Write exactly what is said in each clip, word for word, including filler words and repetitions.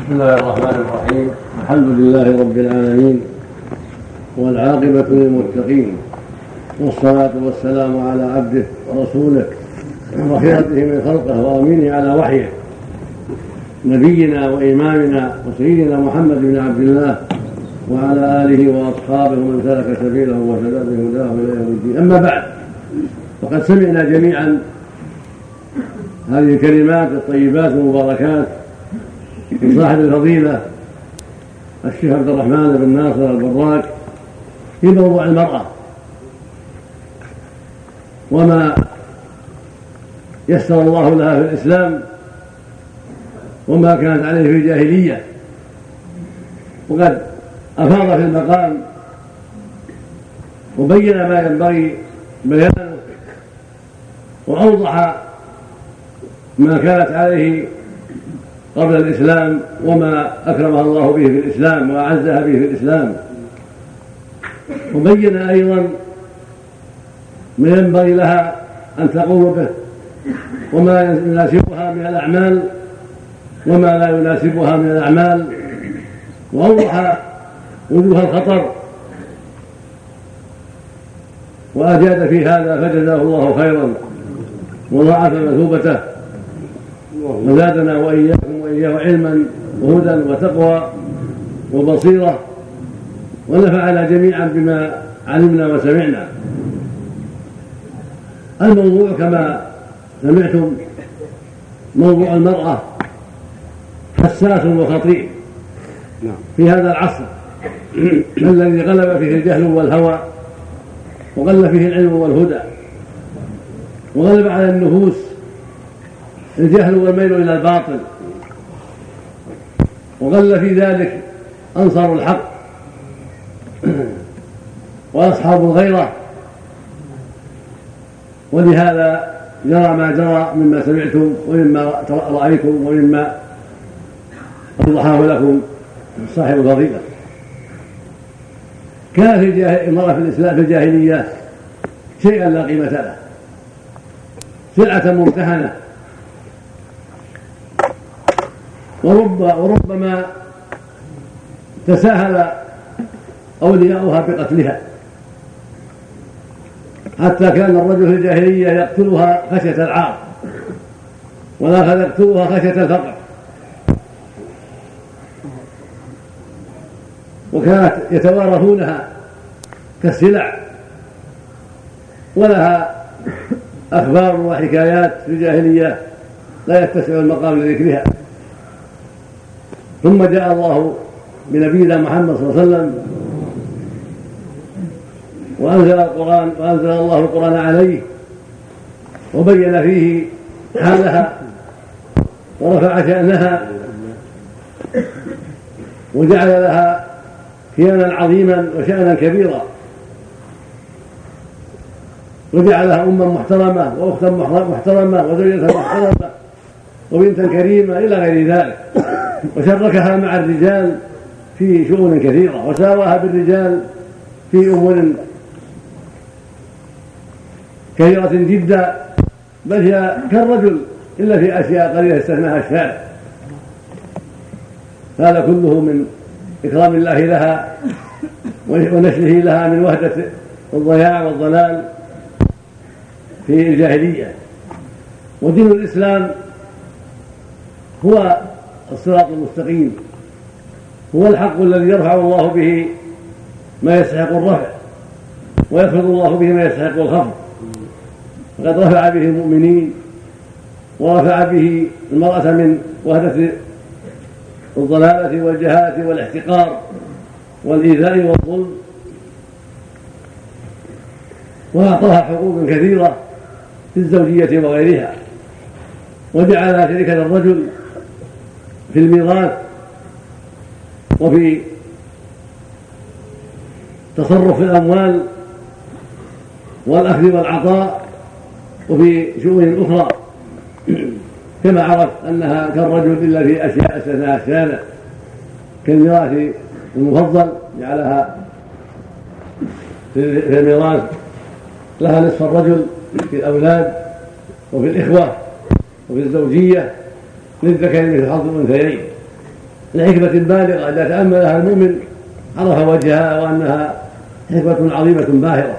بسم الله الرحمن الرحيم. الحمد لله رب العالمين والعاقبة للمتقين، والصلاة والسلام على عبده ورسوله وخيرته من خلقه وأمينه على وحيه، نبينا وإمامنا وسيدنا محمد بن عبد الله وعلى آله وأصحابه ومن سلك سبيله واهتدى بهداه إلى يوم الدين. أما بعد، فقد سمعنا جميعا هذه الكلمات الطيبات المباركات من صاحب الفضيلة الشيخ عبد الرحمن بن ناصر البراك في موضوع المرأة وما يسر الله لها في الإسلام وما كانت عليه في الجاهلية. وقد أفاض في المقام وبين ما ينبغي بيانه وأوضح ما كانت عليه قبل الإسلام وما أكرمها الله به في الإسلام وأعزها به في الإسلام، وبين أيضا ما ينبغي لها أن تقوم به وما يناسبها من الأعمال وما لا يناسبها من الأعمال، وأوضح وجوه الخطر وأجاد في هذا فجزاه الله خيرا وضاعف مثوبته وزادنا وإياكم وإياه علما وهدى وتقوى وبصيرة، ونفعنا جميعا بما علمنا وسمعنا. الموضوع كما سمعتم موضوع المرأة حساس وخطير في هذا العصر الذي غلب فيه الجهل والهوى وغلب فيه العلم والهدى، وغلب على النفوس الجهل والميل إلى الباطل، وغل في ذلك أنصار الحق وأصحاب الغيرة. ولهذا جرى ما جرى مما سمعتم ومما رأيتم ومما أوضحه لكم صاحب الفضيلة. كان في المرأة في الإسلام في الجاهلية شيئا لا قيمة له، سلعة ممتهنة، ورب وربما تساهل أولياؤها بقتلها، حتى كان الرجل في الجاهلية يقتلها خشية العار والآخر يقتلها خشية الفقر، وكانت يتوارثونها كالسلع، ولها أخبار وحكايات في الجاهلية لا يتسع المقام لذكرها. ثم جاء الله بنبينا محمد صلى الله عليه وسلم وأنزل القرآن وأنزل الله القرآن عليه وبين فيه حالها ورفع شأنها وجعل لها كيانا عظيما وشأنا كبيرا، وجعلها أما محترمة وأختا محترمة وزوجة محترمة وبنتا كريمة إلى غير ذلك، وشركها مع الرجال في شؤون كثيرة وساواها بالرجال في أمور كثيرة جدا، بل هي كالرجل إلا في أشياء قليلة استثناها الشارع. هذا كله من إكرام الله لها ونشره لها من وهدة الضياع والضلال في الجاهلية. ودين الإسلام هو الصراط المستقيم، هو الحق الذي يرفع الله به ما يستحق الرفع ويخفض الله به ما يستحق الخفض. فقد رفع به المؤمنين ورفع به المرأة من وهدة الضلالة والجهالة والاحتقار والإيذاء والظلم، وأعطاها حقوق كثيرة في الزوجية وغيرها، وجعلها شريكة الرجل في الميراث وفي تصرف الأموال والأخذ والعطاء وفي شؤون أخرى، كما عرف أنها كالرجل إلا في أشياء استثناها الشارع كالميراث المفضل، جعلها في الميراث لها نصف الرجل في الأولاد وفي الإخوة وفي الزوجية للذكر مثل حظ الأنثيين. لحكمة بالغة إذا تأملها المؤمن عرف وجهها وأنها حكمة عظيمة باهرة.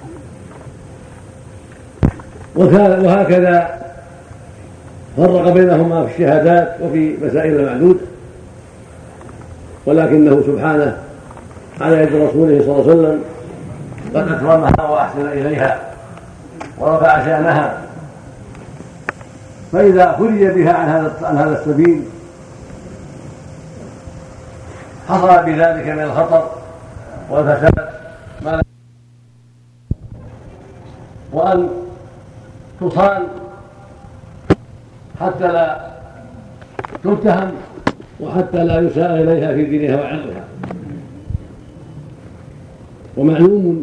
وهكذا فرق بينهما في الشهادات وفي مسائل المعدود، ولكنه سبحانه على يد رسوله صلى الله عليه وسلم قد أكرمها وأحسن إليها ورفع شأنها، فإذا فرج بها عن هذا السبيل حصل بذلك من الخطر والفساد ما لا، وأن تصان حتى لا تتهم وحتى لا يساء إليها في دينها وعرضها. ومعلوم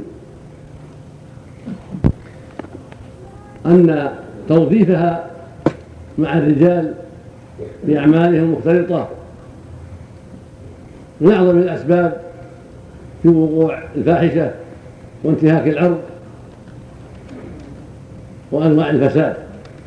أن توظيفها مع الرجال بأعمالهم المختلطة من أعظم الأسباب في وقوع الفاحشة وانتهاك العرض وأنواع الفساد.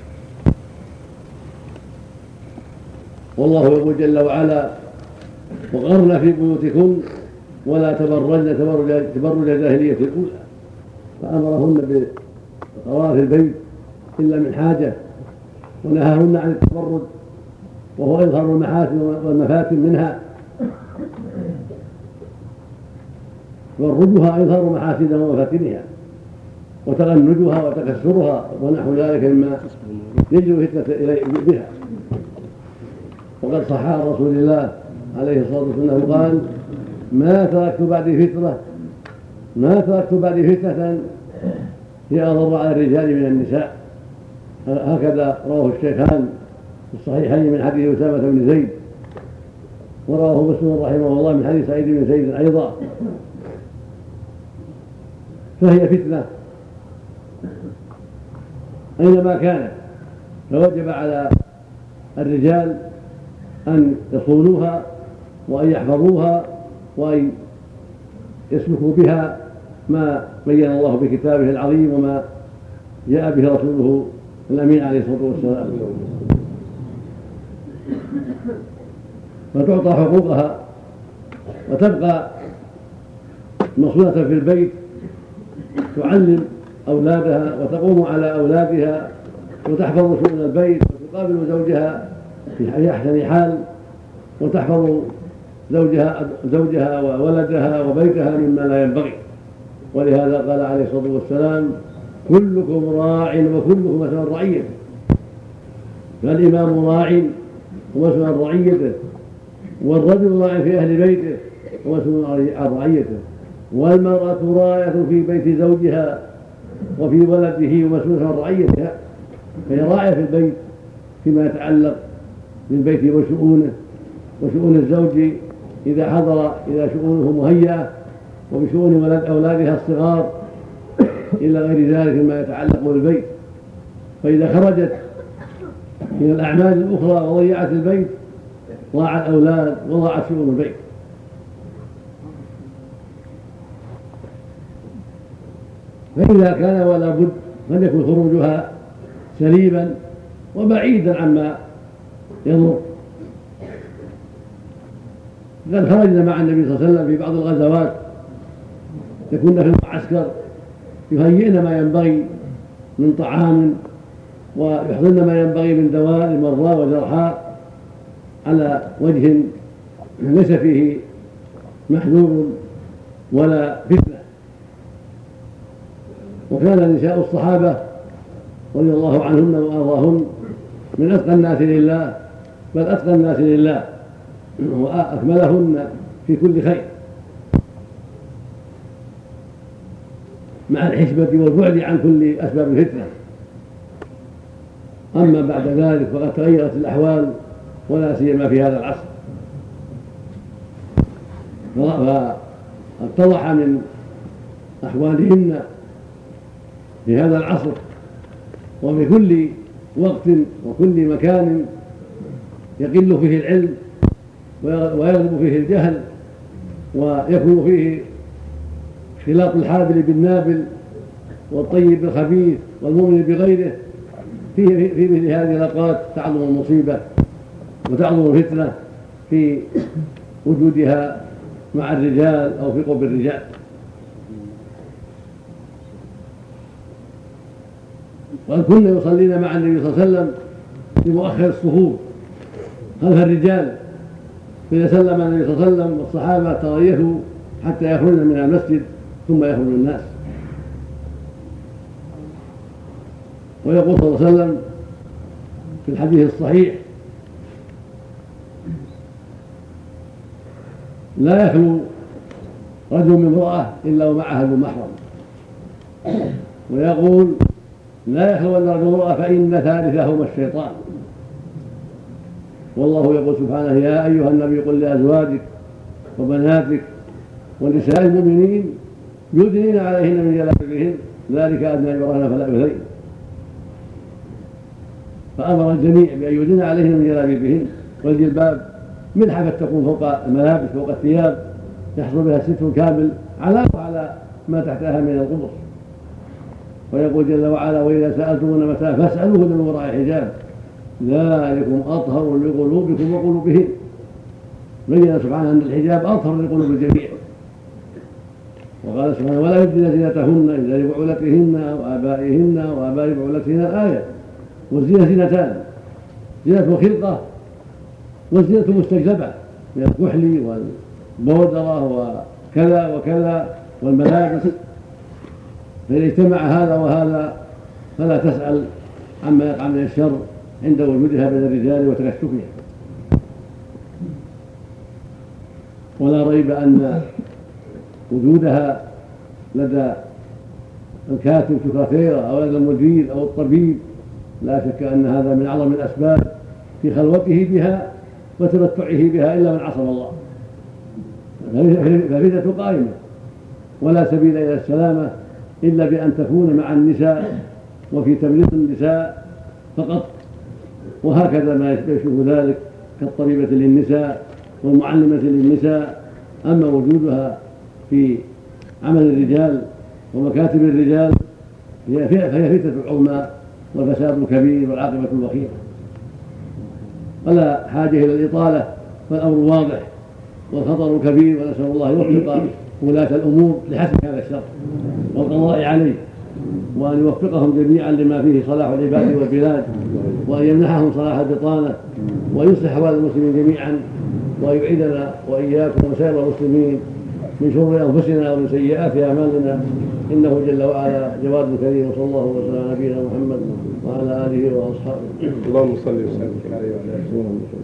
والله يقول جل وعلا: وقرن في بيوتكن ولا تبرجن تبرج الجاهلية الأولى، فأمرهن بقرار في البيت إلا من حاجة، ونهاهن عن التبرج وهو إظهار المحاسن والمفاتن منها، تبرجها إظهار محاسنها ومفاتنها، وتغنجها وتكسرها ونحو ذلك مما يجلب الفتنة بها. وقد صح عن رسول الله عليه الصلاة والسلام قال: ما تركت بعدي فتنة ما تركت بعدي فتنة هي أضر على الرجال من النساء. هكذا رواه الشيخان في الصحيحين من حديث أسامة بن زيد، ورواه مسلم رحمه الله من حديث سعيد بن زيد أيضا. فهي فتنة أينما كانت، فوجب على الرجال أن يصونوها وأن يحفظوها وأن يسلكوا بها ما بين الله بكتابه العظيم وما جاء به رسوله الأمين عليه الصلاة والسلام، فتعطى حقوقها وتبقى مصونة في البيت، تعلم أولادها وتقوم على أولادها وتحفظ شؤون البيت وتقابل زوجها في أحسن حال، وتحفظ زوجها زوجها وولدها وبيتها مما لا ينبغي. ولهذا قال عليه الصلاة والسلام: كلكم راع وكلكم مسؤول عن رعيته. فالإمام راع ومسؤول عن رعيته، والرجل راع في أهل بيته ومسؤول عن رعيته، والمرأة راعية في بيت زوجها وفي ولده ومسؤول عن رعيتها، فهي راعية في البيت فيما يتعلق بالبيت وشؤونه وشؤون الزوج إذا حضر إذا شؤونه مهيئة، وبشؤون ولد أولادها الصغار إلى غير ذلك مما يتعلق بالبيت. فإذا خرجت من الأعمال الأخرى وضيعت البيت ضاع الأولاد وضاعت شؤون البيت. فإذا كان ولا بد فليكن خروجها سليما وبعيدا عما يضر. قد خرجنا مع النبي صلى الله عليه وسلم في بعض الغزوات، يكون في المعسكر يهيئن ما ينبغي من طعام ويحضرن ما ينبغي من دواء للمرضى والجرحى على وجه ليس فيه محذور ولا فتنة. وكان نساء الصحابة رضي الله عنهن وأرضاهن من أتقى الناس لله، بل أتقى الناس لله وأكملهن في كل خير، مع الحسبة والبعد عن كل أسباب الفتنة. أما بعد ذلك فقد تغيرت الأحوال ولا سيما في هذا العصر، فاتضح من أحوالهن في هذا العصر وفي كل وقت وكل مكان يقل فيه العلم ويغلب فيه الجهل ويكون فيه اختلاط الحابل بالنابل والطيب بالخبيث والمؤمن بغيره. في في مثل هذه الاوقات تعظم المصيبه وتعظم الفتنه في وجودها مع الرجال أو في قرب الرجال. وقد كنا يصلين مع النبي صلى الله عليه وسلم في مؤخر الصفوف خلف الرجال، فإذا سلم النبي صلى الله عليه وسلم والصحابة تريثوا حتى يخرجن من المسجد ثم يخرج الناس. ويقول صلى الله عليه وسلم في الحديث الصحيح: لا يخلو رجل من امرأة إلا ومعها ذو محرم. ويقول: لا يخلون رجل امرأة فإن ثالثهما الشيطان. والله يقول سبحانه: يا أيها النبي قل لأزواجك وبناتك ونساء المؤمنين يدنين عليهن من جلابيبهن ذلك أدنى أن يرين فلا يؤذين. فأمر الجميع بأن يدنين عليهن من جلابيبهن، والجلباب ملحفة تكون فوق الملابس فوق الثياب يحصل بها الستر كامل علاوة على ما تحتها من القمص. ويقول جل وعلا: وإذا سألتمون متاع فاسألوهن من وراء حجاب ذلكم أطهر لقلوبكم وقلوبهن. بين سبحانه أن الحجاب أطهر لقلوب الجميع. وقال سبحانه: ولا يبدين زينتهن إلا لبعولتهن وآبائهن وآباء بعولتهن. الآية. والزينة زينتان: زينة خلقة والزينة مستجلبة من الكحل والبودرة وكذا وكذا والملابس. فإذا اجتمع هذا وهذا فلا تسأل عما يقع من الشر عند وجودها بين الرجال وتكشفها. ولا ريب أن وجودها لدى الكاتب سكرتيرة أو لدى المدير أو الطبيب لا شك أن هذا من أعظم الأسباب في خلوته بها وتمتعه بها إلا من عصم الله. فالفتنة قائمة ولا سبيل إلى السلامة إلا بأن تكون مع النساء وفي تمريض النساء فقط. وهكذا ما يشبه ذلك كالطبيبة للنساء والمعلمة للنساء. أما وجودها في عمل الرجال ومكاتب الرجال فهي فتنة عظمى والفساد الكبير والعاقبة الوخيمة. ولا حاجة إلى الإطالة، فالأمر واضح والخطر كبير، ونسأل الله يوفق ولاة الأمور لحسم هذا الشر والقضاء عليه، وأن يوفقهم جميعا لما فيه صلاح العباد والبلاد، وأن يمنحهم صلاح البطانة، ويصلح أحوال المسلمين جميعا، وأن يعيدنا وإياكم وسائر المسلمين من شرور أنفسنا ومن سيئات أعمالنا، إنه جل وعلا جواد كريم. وصلى الله وسلم على نبينا محمد وعلى آله وأصحابه. اللهم صل وسلم عليه وعلى آله وصحبه.